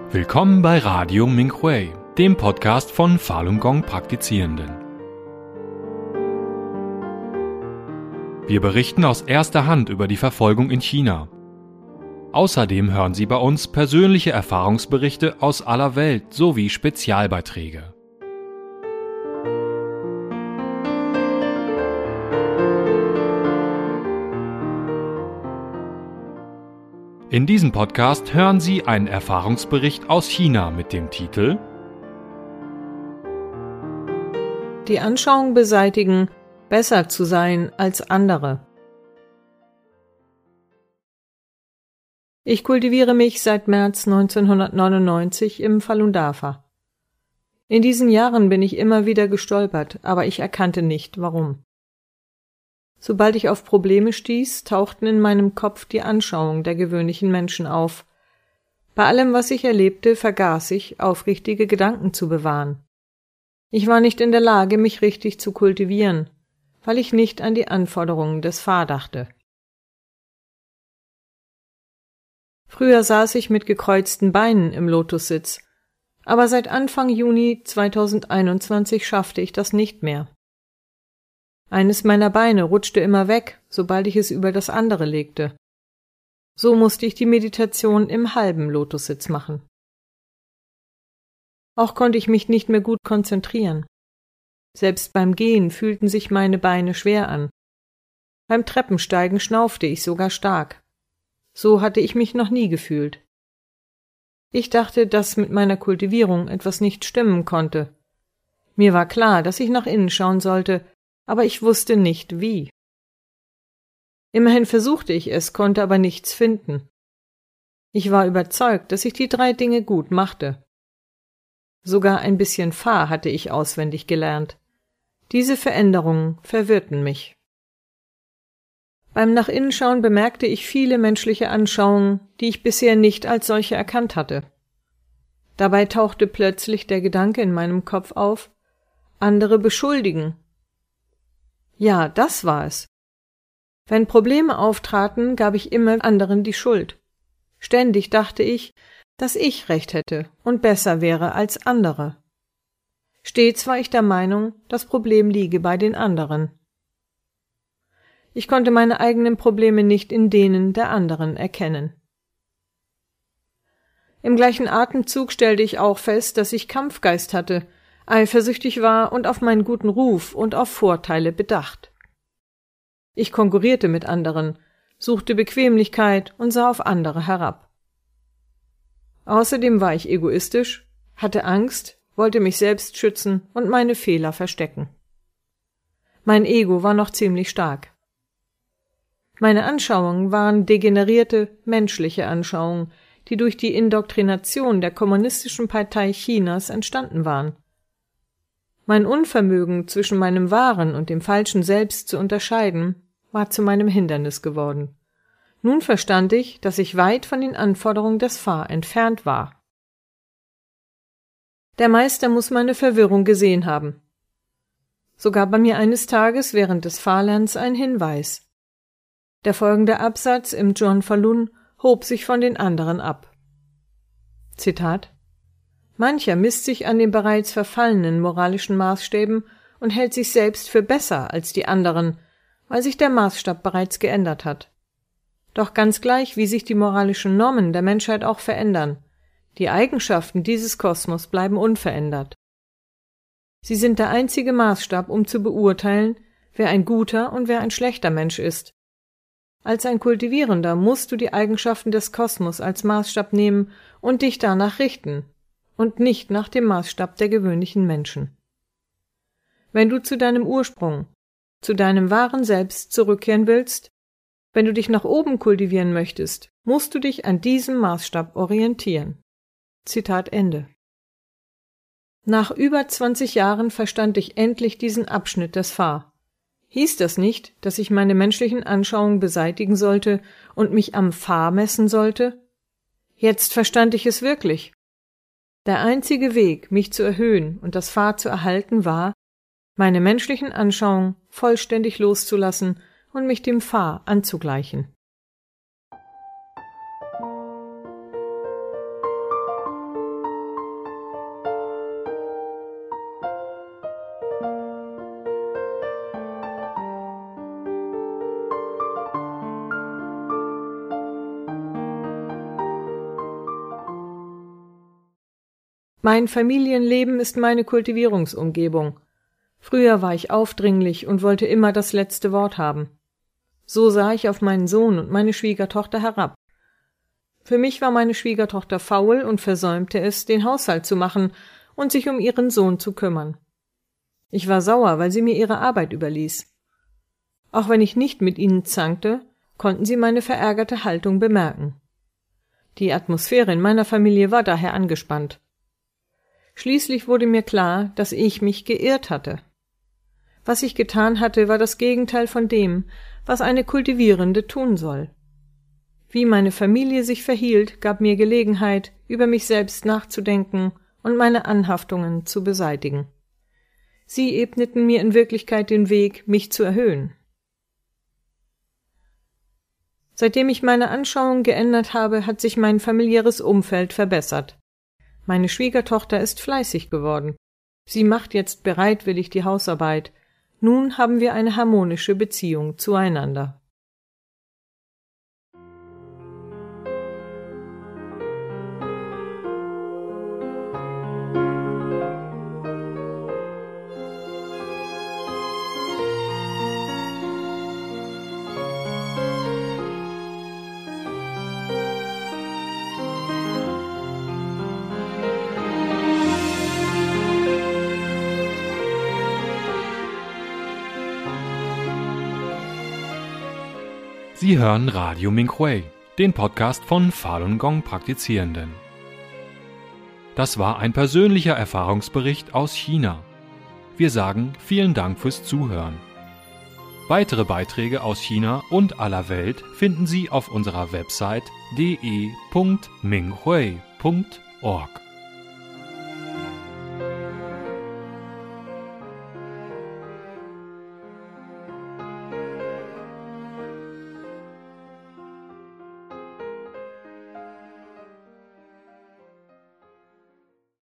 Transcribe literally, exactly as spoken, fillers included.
Willkommen bei Radio Minhui, dem Podcast von Falun Gong Praktizierenden. Wir berichten aus erster Hand über die Verfolgung in China. Außerdem hören Sie bei uns persönliche Erfahrungsberichte aus aller Welt sowie Spezialbeiträge. In diesem Podcast hören Sie einen Erfahrungsbericht aus China mit dem Titel Die Anschauung beseitigen, besser zu sein als andere. Ich kultiviere mich seit März neunzehnhundertneunundneunzig im Falun Dafa. In diesen Jahren bin ich immer wieder gestolpert, aber ich erkannte nicht, warum. Sobald ich auf Probleme stieß, tauchten in meinem Kopf die Anschauungen der gewöhnlichen Menschen auf. Bei allem, was ich erlebte, vergaß ich, aufrichtige Gedanken zu bewahren. Ich war nicht in der Lage, mich richtig zu kultivieren, weil ich nicht an die Anforderungen des Fa dachte. Früher saß ich mit gekreuzten Beinen im Lotussitz, aber seit Anfang Juni zweitausendeinundzwanzig schaffte ich das nicht mehr. Eines meiner Beine rutschte immer weg, sobald ich es über das andere legte. So musste ich die Meditation im halben Lotussitz machen. Auch konnte ich mich nicht mehr gut konzentrieren. Selbst beim Gehen fühlten sich meine Beine schwer an. Beim Treppensteigen schnaufte ich sogar stark. So hatte ich mich noch nie gefühlt. Ich dachte, dass mit meiner Kultivierung etwas nicht stimmen konnte. Mir war klar, dass ich nach innen schauen sollte, aber ich wusste nicht, wie. Immerhin versuchte ich es, konnte aber nichts finden. Ich war überzeugt, dass ich die drei Dinge gut machte. Sogar ein bisschen Fa hatte ich auswendig gelernt. Diese Veränderungen verwirrten mich. Beim Nach-Innen-Schauen bemerkte ich viele menschliche Anschauungen, die ich bisher nicht als solche erkannt hatte. Dabei tauchte plötzlich der Gedanke in meinem Kopf auf, andere beschuldigen. Ja, das war es. Wenn Probleme auftraten, gab ich immer anderen die Schuld. Ständig dachte ich, dass ich recht hätte und besser wäre als andere. Stets war ich der Meinung, das Problem liege bei den anderen. Ich konnte meine eigenen Probleme nicht in denen der anderen erkennen. Im gleichen Atemzug stellte ich auch fest, dass ich Kampfgeist hatte, eifersüchtig war und auf meinen guten Ruf und auf Vorteile bedacht. Ich konkurrierte mit anderen, suchte Bequemlichkeit und sah auf andere herab. Außerdem war ich egoistisch, hatte Angst, wollte mich selbst schützen und meine Fehler verstecken. Mein Ego war noch ziemlich stark. Meine Anschauungen waren degenerierte, menschliche Anschauungen, die durch die Indoktrination der Kommunistischen Partei Chinas entstanden waren. Mein Unvermögen, zwischen meinem wahren und dem falschen Selbst zu unterscheiden, war zu meinem Hindernis geworden. Nun verstand ich, dass ich weit von den Anforderungen des Fa entfernt war. Der Meister muss meine Verwirrung gesehen haben. So gab er mir eines Tages während des Fa-Lernens einen Hinweis. Der folgende Absatz im John Falun hob sich von den anderen ab. Zitat: Mancher misst sich an den bereits verfallenen moralischen Maßstäben und hält sich selbst für besser als die anderen, weil sich der Maßstab bereits geändert hat. Doch ganz gleich, wie sich die moralischen Normen der Menschheit auch verändern, die Eigenschaften dieses Kosmos bleiben unverändert. Sie sind der einzige Maßstab, um zu beurteilen, wer ein guter und wer ein schlechter Mensch ist. Als ein Kultivierender musst du die Eigenschaften des Kosmos als Maßstab nehmen und dich danach richten, und nicht nach dem Maßstab der gewöhnlichen Menschen. Wenn du zu deinem Ursprung, zu deinem wahren Selbst zurückkehren willst, wenn du dich nach oben kultivieren möchtest, musst du dich an diesem Maßstab orientieren. Zitat Ende. Nach über zwanzig Jahren verstand ich endlich diesen Abschnitt des Fa. Hieß das nicht, dass ich meine menschlichen Anschauungen beseitigen sollte und mich am Fa messen sollte? Jetzt verstand ich es wirklich. Der einzige Weg, mich zu erhöhen und das Fa zu erhalten, war, meine menschlichen Anschauungen vollständig loszulassen und mich dem Fa anzugleichen. Mein Familienleben ist meine Kultivierungsumgebung. Früher war ich aufdringlich und wollte immer das letzte Wort haben. So sah ich auf meinen Sohn und meine Schwiegertochter herab. Für mich war meine Schwiegertochter faul und versäumte es, den Haushalt zu machen und sich um ihren Sohn zu kümmern. Ich war sauer, weil sie mir ihre Arbeit überließ. Auch wenn ich nicht mit ihnen zankte, konnten sie meine verärgerte Haltung bemerken. Die Atmosphäre in meiner Familie war daher angespannt. Schließlich wurde mir klar, dass ich mich geirrt hatte. Was ich getan hatte, war das Gegenteil von dem, was eine Kultivierende tun soll. Wie meine Familie sich verhielt, gab mir Gelegenheit, über mich selbst nachzudenken und meine Anhaftungen zu beseitigen. Sie ebneten mir in Wirklichkeit den Weg, mich zu erhöhen. Seitdem ich meine Anschauung geändert habe, hat sich mein familiäres Umfeld verbessert. Meine Schwiegertochter ist fleißig geworden. Sie macht jetzt bereitwillig die Hausarbeit. Nun haben wir eine harmonische Beziehung zueinander. Sie hören Radio Minhui, den Podcast von Falun Gong Praktizierenden. Das war ein persönlicher Erfahrungsbericht aus China. Wir sagen vielen Dank fürs Zuhören. Weitere Beiträge aus China und aller Welt finden Sie auf unserer Website d e punkt minghui punkt org.